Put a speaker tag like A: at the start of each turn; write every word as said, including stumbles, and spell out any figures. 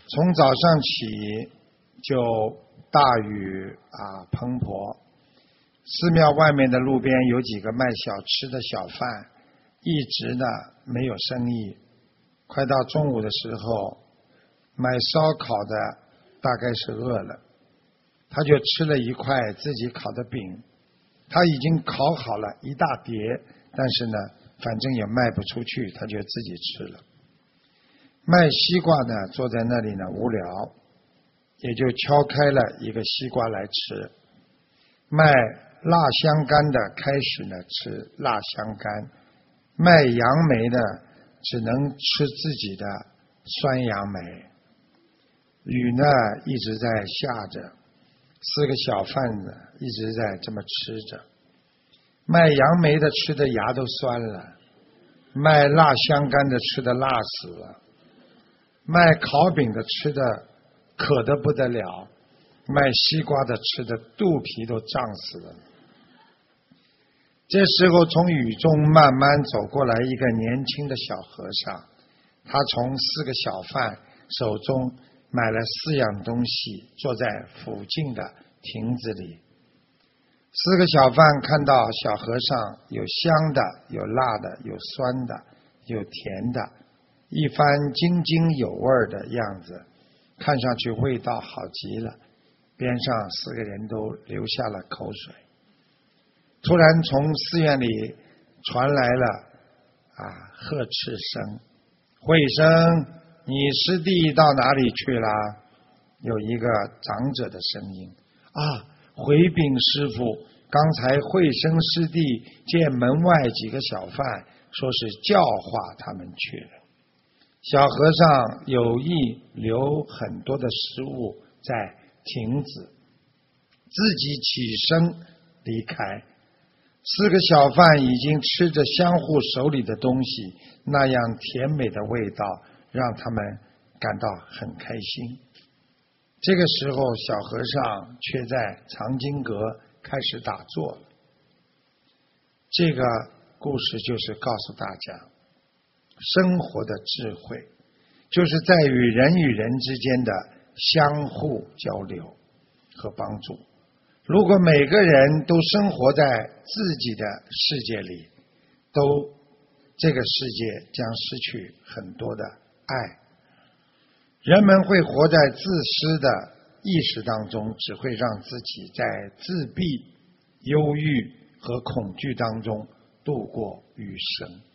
A: 从早上起就大雨啊滂沱，寺庙外面的路边有几个卖小吃的小贩，一直呢没有生意。快到中午的时候，买烧烤的大概是饿了，他就吃了一块自己烤的饼，他已经烤好了一大碟，但是呢反正也卖不出去，他就自己吃了。卖西瓜呢坐在那里呢无聊，也就敲开了一个西瓜来吃。卖辣香干的开始呢吃辣香干，卖杨梅的只能吃自己的酸杨梅。雨呢一直在下着，四个小贩子一直在这么吃着。卖杨梅的吃的牙都酸了，卖辣香干的吃的辣死了，卖烤饼的吃的渴得不得了，卖西瓜的吃的肚皮都胀死了。这时候从雨中慢慢走过来一个年轻的小和尚，他从四个小贩手中买了四样东西，坐在附近的亭子里。四个小贩看到小和尚有香的，有辣的，有酸的，有甜的，一番津津有味的样子，看上去味道好极了，边上四个人都流下了口水。突然从寺院里传来了啊呵斥声：慧生，你师弟到哪里去了？有一个长者的声音。啊，回禀师父，刚才慧生师弟见门外几个小贩，说是教化他们去了。小和尚有意留很多的食物在亭子，自己起身离开。四个小贩已经吃着相互手里的东西，那样甜美的味道让他们感到很开心。这个时候小和尚却在藏经阁开始打坐了。这个故事就是告诉大家，生活的智慧就是在于人与人之间的相互交流和帮助。如果每个人都生活在自己的世界里，都这个世界将失去很多的爱。人们会活在自私的意识当中，只会让自己在自闭、忧郁和恐惧当中度过余生。